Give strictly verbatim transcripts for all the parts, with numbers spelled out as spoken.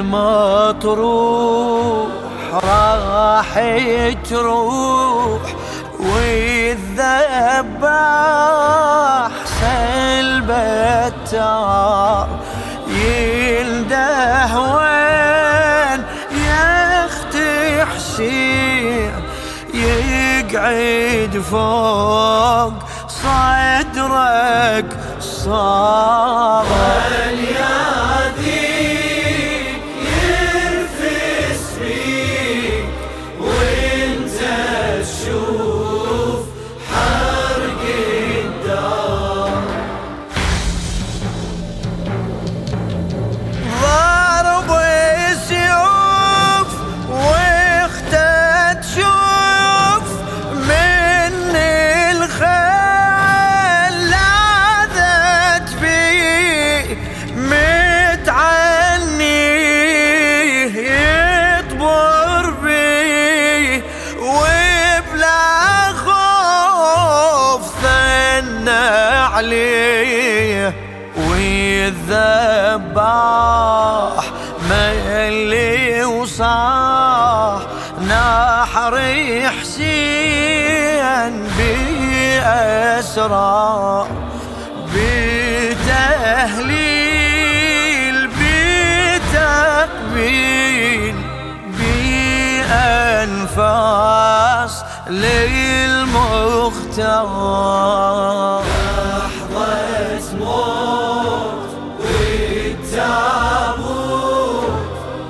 المطروح راح تروح والذباح سلب التار يلده وين يا اختي حسين يقعد فوق صدرك صار والياذيك يرفس فيك وانت تشوف حرق الدار ضرب السيوف واختت تشوف من الخيل لاذت بيه متعني يطبر بيه وبلا خوف ثنى عليه والذباح ملي وصاح نحر حسين بأسرار بتهليل بتقبيل بأنفاس للمختار لحظة موت والتابوت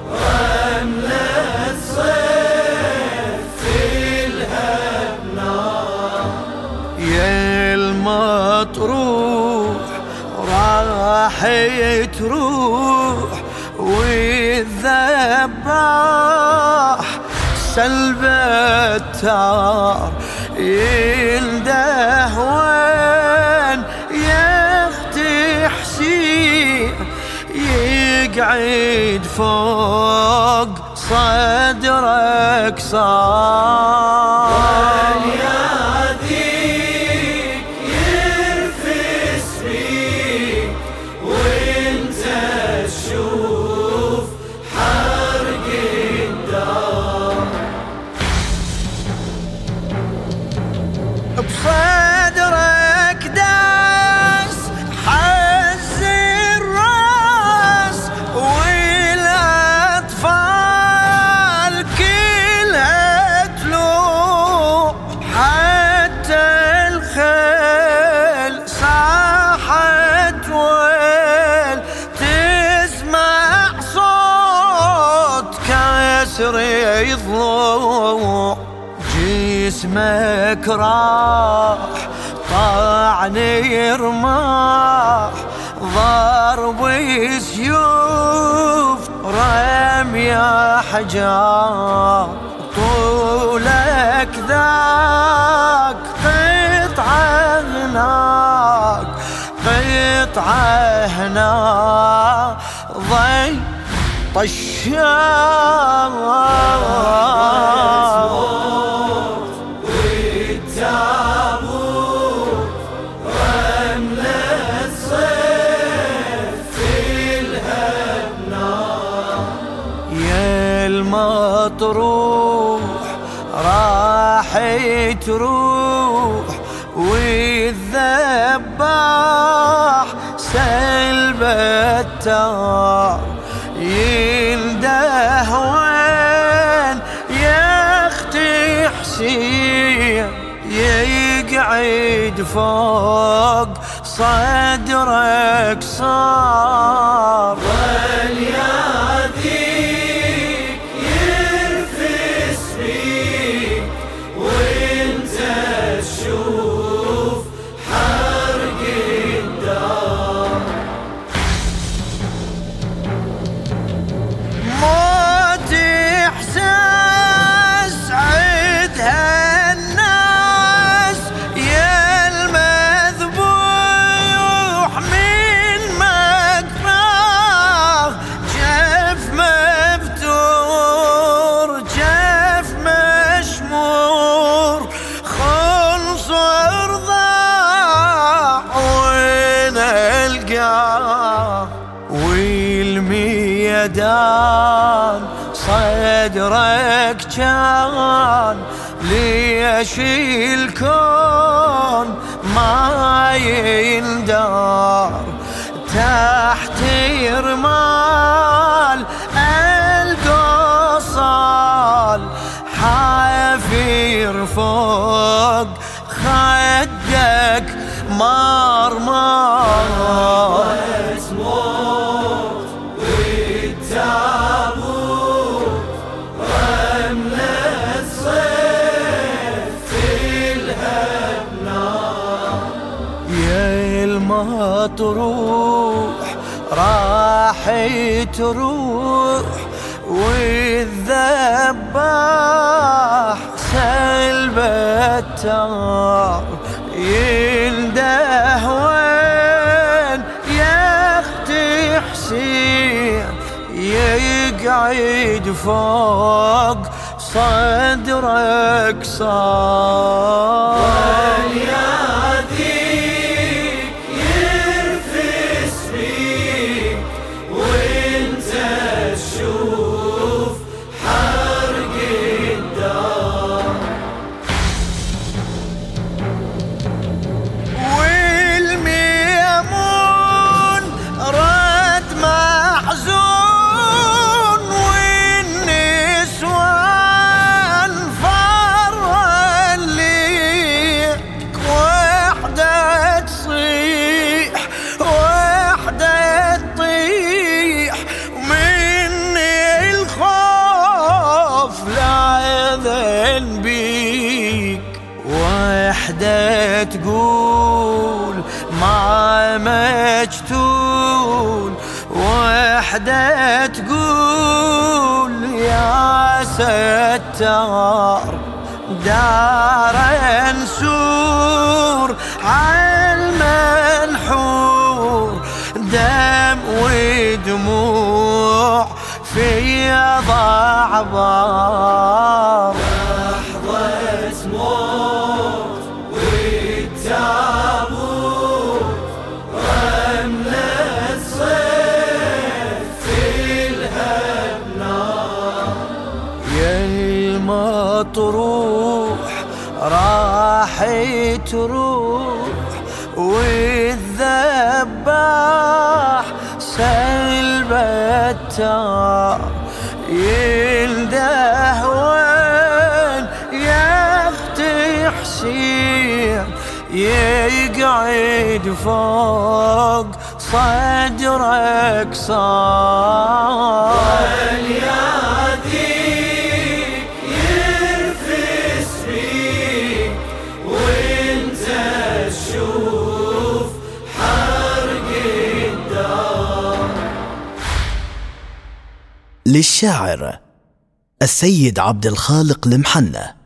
رملة صيف تلها بنار يا المطروح راح تروح والذباح سلب التار يلده وين يا اختي حسين يقعد فوق صدرك صار والياذيك يرفس فيك وانت تشوف حرق الدار بصدرك داس حز الراس والاطفال كلها تلوح حتى الخيل صاحت ويل تسمع صوت كسر يضلوع جسمك راح طعني رماح ضرب سيوف رمي حجار طولك ذاك قطعة هناك قطعة هنا ضي طشار والتابوت رملة صيف تلها بنار يا المطروح راح تروح والذباح سلب التار يلده وين يا اختي حسين يقعد فوق صدرك صار والياذيك يرفس فيك وانت تشوف حرق الدار موت إحساس عدها الناس يا المذبوح من مقتول ميدان صدرك كان ليش الكون ما يندار تحت رمال القصال حافير فوق خدك مرمار موت والتابوت رملة صيف تلهب نار يا المطروح راح تروح والذباح سلب التار ينده وين يا اختي حسين يقعد فوق صدرك صار والياذيك يرفس بيك وانت تشوف حرق الدار والميمون رد محزون والنسوان فرن ليك وحدة تصيح وحدة تطيح من الخوف لاذن بيك وحدة تقول ما مجتول وحدة تقول يا ستار دار نسور عالمنحور دم ودموع في ضعبار لحظة موت والتابوت رملة صيف تلهب نار يا المطروح راح تروح والذباح سلب التار ينده وين يا اختي حسين يقعد فوق صدرك صار والياذيك يرفس بيك وانت تشوف حرق الدار. للشاعر السيد عبد الخالق المحنى.